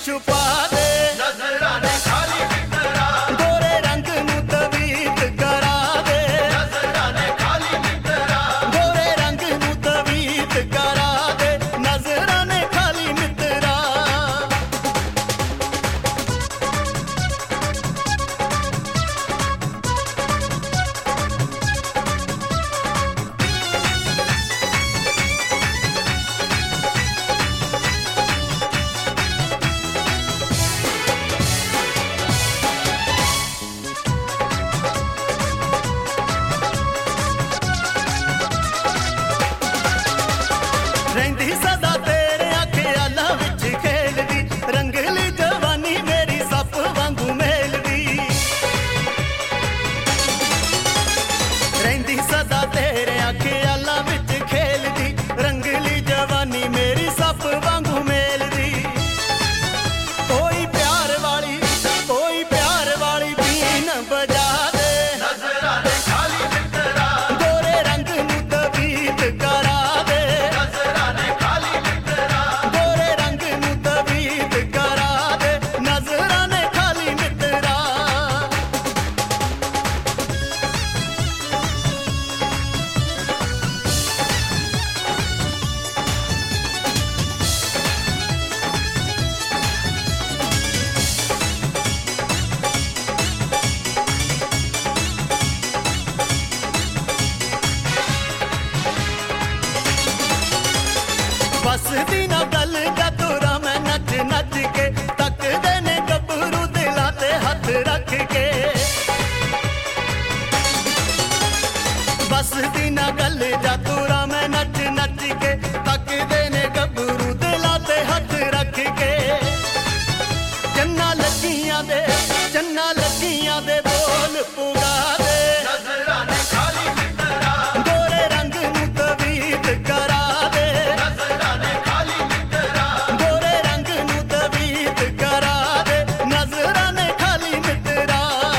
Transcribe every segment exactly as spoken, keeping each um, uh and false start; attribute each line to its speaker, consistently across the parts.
Speaker 1: छुपा दे,
Speaker 2: नजराने खाली मित्रा,
Speaker 1: गोरे रंग नू तवीत करा दे,
Speaker 2: नजराने खाली मित्रा,
Speaker 1: गोरे रंग नू तवीत करा दे, नजराने खाली मित्रा। ਰਹਿੰਦੀ ਸਦਾ ਤੇਰੇ ਖਿਆਲਾਂ ਵਿੱਚ ਖੇਲਦੀ, ਰੰਗਲੀ ਜਵਾਨੀ ਮੇਰੀ ਸੱਪ ਵਾਂਗੂ ਮੇਲਦੀ। ਰਹਿੰਦੀ ਸਦਾ ਤੇਰੇ ਖਿਆਲਾਂ ਵਿੱਚ ਖੇਲਦੀ, ਰੰਗਲੀ ਜਵਾਨੀ ਮੇਰੀ ਸੱਪ ਵਾਂਗੂ ਮੇਲਦੀ। ਕੋਈ ਪਿਆਰ ਵਾਲੀ ਕੋਈ ਪਿਆਰ ਵਾਲੀ ਬੀਨ ਬਜਾ ਦੇ,
Speaker 2: नजराने खाली मित्रा,
Speaker 1: ਗੋਰੇ ਰੰਗ ਨੂੰ ਤਵੀਤ ਕਰਾ ਦੇ,
Speaker 2: नजराने खाली मित्रा,
Speaker 1: गोरे रंग नू तवीत करा दे, नजराने खाली मित्रा। बस दी ना गल दा तुरा मैं नच नच के, तकदे ने गबरू दिला ते हथ रख के। बस दी ना गल दा तुरा मैं नच नच के, तकदे ने गबरू दिला ते हथ रख के। चन्ना लगियां दे चन्ना लगियां दे बोल पुगा दे,
Speaker 2: नजराने खाली मित्रा,
Speaker 1: गोरे रंग नू तवीत करा दे,
Speaker 2: नजराने खाली मित्रा,
Speaker 1: गोरे रंग नू तवीत करा दे, नजराने खाली मित्रा।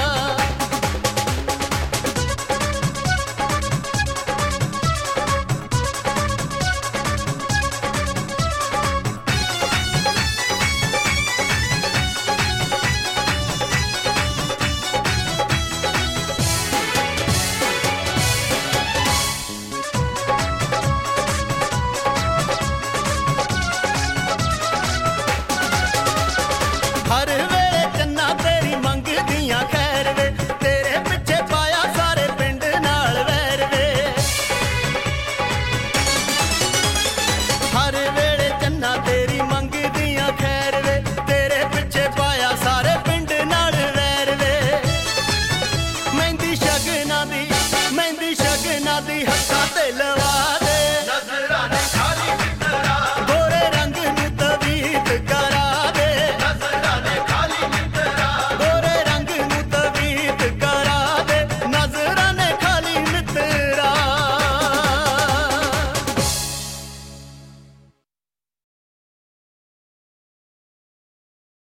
Speaker 1: हर वेले चन्ना तेरी मंगदियां खैर वे, तेरे पिछे पाया सारे पिंड नाल वैर वे। हर वेले चन्ना तेरी मंगदियां खैर वे, तेरे पिछे पाया सारे पिंड नाल वैर वे। मेहंदी शगना दी मेहंदी शगना दी हत्थां ते लवा